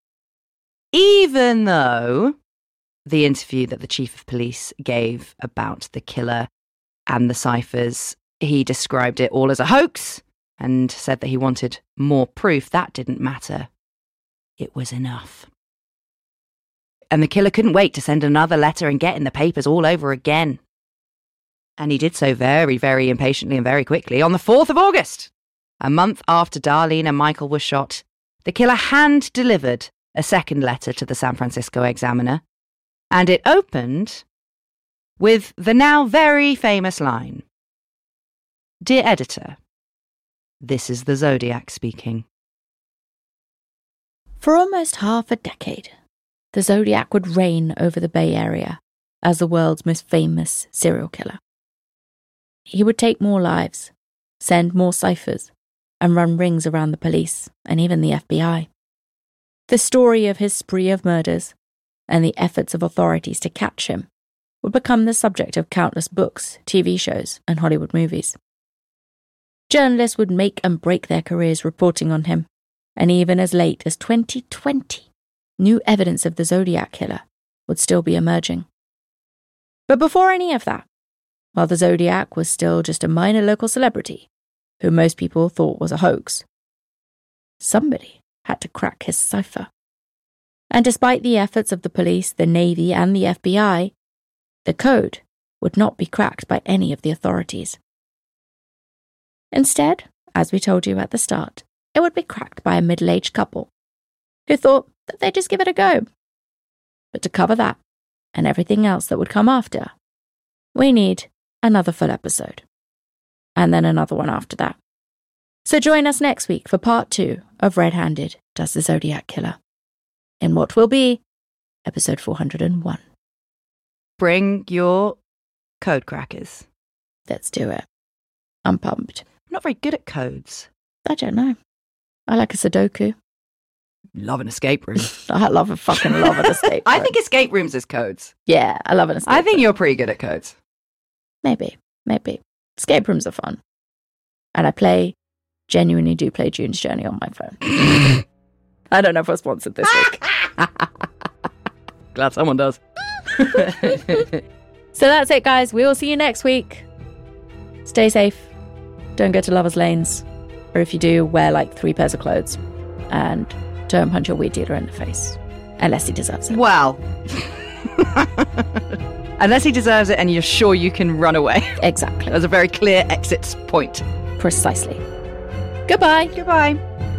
Even though the interview that the chief of police gave about the killer and the ciphers, he described it all as a hoax and said that he wanted more proof. That didn't matter. It was enough. And the killer couldn't wait to send another letter and get in the papers all over again. And he did so very, very impatiently and very quickly. On the fourth of August, a month after Darlene and Michael were shot, the killer hand-delivered a second letter to the San Francisco Examiner, and it opened with the now very famous line, "Dear editor, this is the Zodiac speaking." For almost half a decade, the Zodiac would reign over the Bay Area as the world's most famous serial killer. He would take more lives, send more ciphers, and run rings around the police and even the F B I. The story of his spree of murders and the efforts of authorities to catch him would become the subject of countless books, T V shows, and Hollywood movies. Journalists would make and break their careers reporting on him, and even as late as twenty twenty, new evidence of the Zodiac killer would still be emerging. But before any of that, while the Zodiac was still just a minor local celebrity, who most people thought was a hoax, somebody had to crack his cipher. And despite the efforts of the police, the Navy, and the F B I, the code would not be cracked by any of the authorities. Instead, as we told you at the start, it would be cracked by a middle-aged couple who thought that they'd just give it a go. But to cover that, and everything else that would come after, we need another full episode. And then another one after that. So join us next week for part two of Red Handed Does the Zodiac Killer, in what will be episode four hundred and one. Bring your code crackers. Let's do it. I'm pumped. I'm not very good at codes. I don't know. I like a Sudoku. Love an escape room. I love a fucking love an escape room. I think escape rooms is codes. Yeah, I love an escape I think room. you're pretty good at codes. Maybe, maybe. Escape rooms are fun. And I play, genuinely do play June's Journey on my phone. I don't know if we're sponsored this week. Glad someone does. So that's it, guys. We will see you next week. Stay safe. Don't go to lovers' lanes. Or if you do, wear like three pairs of clothes. And don't punch your weed dealer in the face. Unless he deserves it. Well, unless he deserves it and you're sure you can run away. Exactly. There's a very clear exit point. Precisely. Goodbye. Goodbye.